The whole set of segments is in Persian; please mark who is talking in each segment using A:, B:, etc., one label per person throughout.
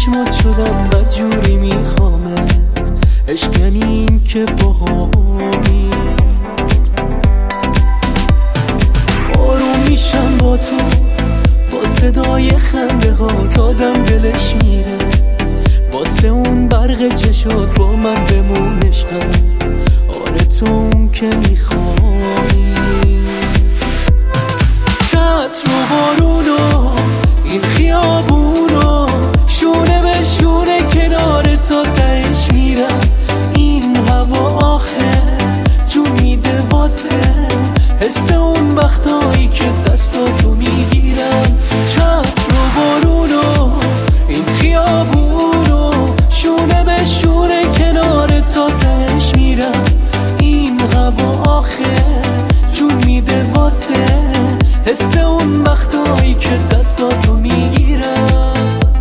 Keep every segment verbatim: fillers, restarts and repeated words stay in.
A: چشمات شدم بدجوری میخوامت. عشق یعنی این که باهامی، آروم میشم با تو، با صدای خنده ها آدم دلش میره. واسه اون برق چشات با من بمون عشقم، آره تو اون که میخوایی. چتر و بارون و این خیابون و شونه به شونه کنار تا تهش میرم. این هوا آخه جون میده واسه حس اون وقتایی که دستاتو میگیرم. چتر و بارون و این خیابون و شونه به شونه کنار تا تهش میرم. این هوا آخه جون میده واسه حس اون وقتایی که دستاتو میگیرم.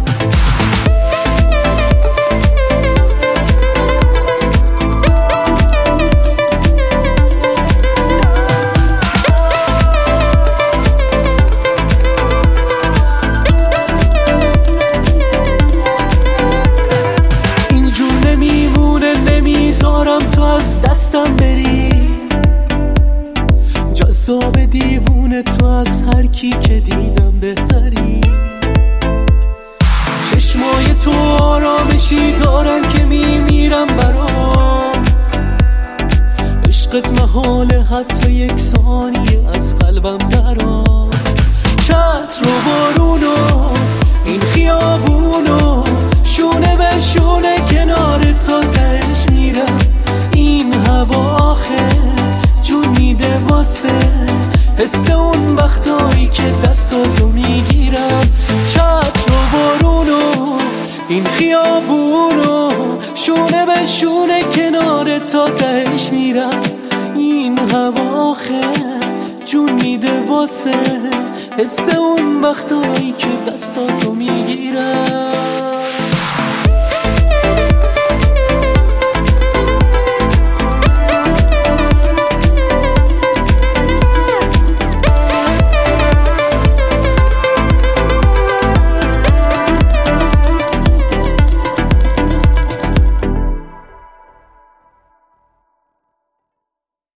A: اینجور نمیمونه، نمیذارم تو از دستم بری. جذاب دیوونه تو از هر کی که دیدم بهتری. چشمای تو آرامشی دارن که میمیرم برات. عشقت محاله حتی یک ثانیه از قلبم درات. چتر و بارون و این خیابون و شونه به شونه کنار تا تهش میرم. این هوا آخه جون میده واسه حس اون وقتایی که دستاتو میگیرم. چتر و بارون و این خیابون و شونه به شونه کنار تا تهش میرم. این هوا آخه جون میده واسه حس اون وقتایی که دستاتو میگیرم.